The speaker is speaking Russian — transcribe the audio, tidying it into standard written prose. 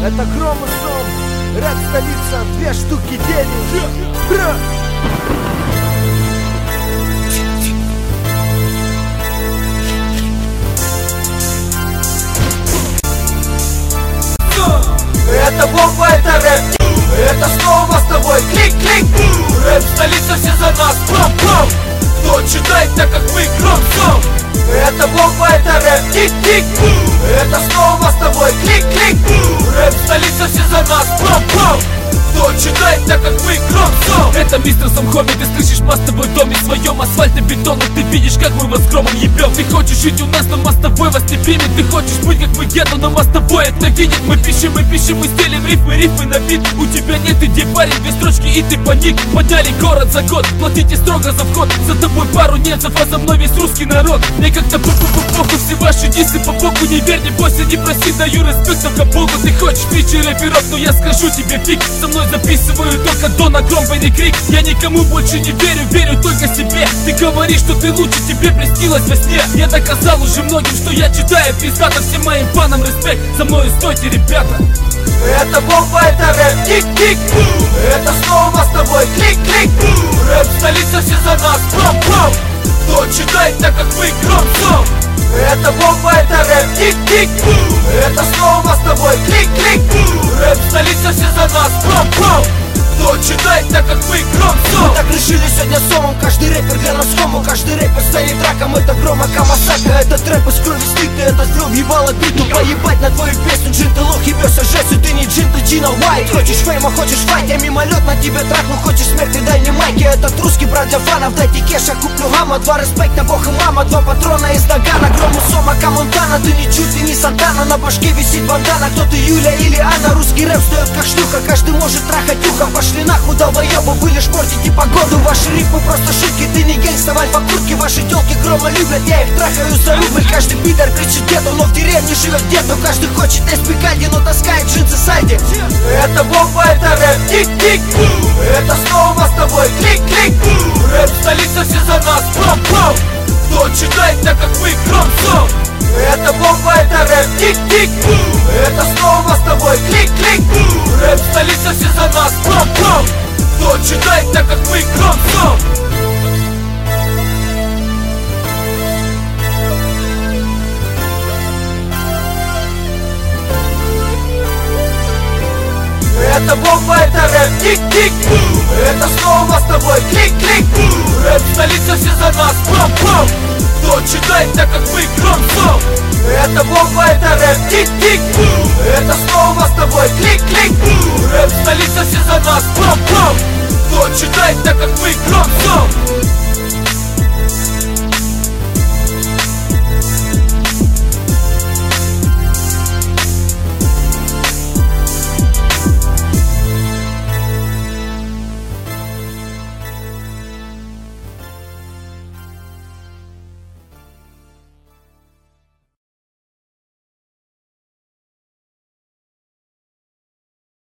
Это Гром и Сом, рэп столица, 2 штуки 9. Бра! Это бомба, это рэп. Это снова с тобой клик-клик. Рэп столица, все за нас, бом-бом. Кто читает так, как мы, Гром Сом. Это бомба, это рэп, тик-тик. Это снова с тобой клик-клик. Рэп столица, все за нас, бом-бом. Кто читает так, как мы, Гром Сом. Это мистер Сом Хоми, ты слышишь мостовой дом и в своем асфальто-бетонном. Ты видишь, как мы вас с громом ебем. Ты хочешь жить у нас, но мостовой вас не примет. Ты хочешь быть, как мы еду, но мостовой это видит. Мы пишем, мы стелим рифмы на бит. У тебя нет идей, парень, 2 строчки и ты паник. Подняли город за год, платите строго за вход. За тобой пару немцев, а за мной весь русский народ. Мне как-то похуй, все ваши дисы по боку. Не верь, не бойся, не проси, даю респект только Богу. Ты хочешь фичи рэперов, но я скажу тебе фиг. Со мной записываю только Дона Громбо и Крик. Я никому больше не верю, верю только себе. Ты говоришь, что ты лучше, тебе приснилось во сне. Я доказал уже многим, что я читаю пиздата. Всем моим фанам респект, за мною стойте, ребята. Это бомба, это рэп, тик-тик. Это снова с тобой клик-клик. Рэп столица, все за нас, бом-бом. Кто читает так, как мы, Гром Сом. Это бомба, это рэп, тик-тик. Это снова с тобой клик-клик. Рэп столица, все за нас, бом-бом. Кто читает так, как мы, Гром Сом. Мы так решили сегодня с Сомом. Каждый рэпер для нас кому, каждый рэпер станет раком. Это Грома Камасака, это трэп из крови слитый. Этот флоу ебало биту, поебать на твою песню. Джин, ты лох, ебёшься жестью, ты не джин, ты Джина Уайт. Хочешь фейма, хочешь файт, я мимолет на тебе трахну. Хочешь смерти, дай мне майки. Этот русский брат для фанов, дайте кеша, куплю гамма. 2 респекта, бог и мама, 2 патрона из Дагана. Грому Сома, Камонтана, ты не чуть, ты не Сантана. На башке висит бандана, кто ты, Юля или Анна. Русский рэп стоит как шлюха, каждый может трахать ухом. Пошли нахуй, долбоёбы, вы лишь портите погоду. Ваши рифмы просто шутки, ты не гангста в альфа-куртке. Ваши тёлки Грома любят, я их трахаю за рубль. Каждый пидор кричит деду, но в деревне живет деду. Каждый хочет эспикальди, но таскает джинсы сайди. Это бомба, это рэп, тик-тик. Это снова с тобой клик-клик. Рэп столица, все за нас, бом-бом. Кто читает так, как мы, Гром Сом. Это бомба, это рэп, тик-тик. Это снова с тобой клик-клик. Рэп столица, все за нас, бом-бом. Кто читает так, как мы, Гром Сом. Это бомба, это рэп, тик-тик. Это снова с тобой клик-клик. Рэп столица, все за нас, бом-бом. Кто читает так, как мы, Гром Сом. Это бомба, это рэп, тик-тик. Это снова с тобой клик-клик. Рэп столица, все за нас, бом-бом. Кто читает так, как мы, Гром Сом.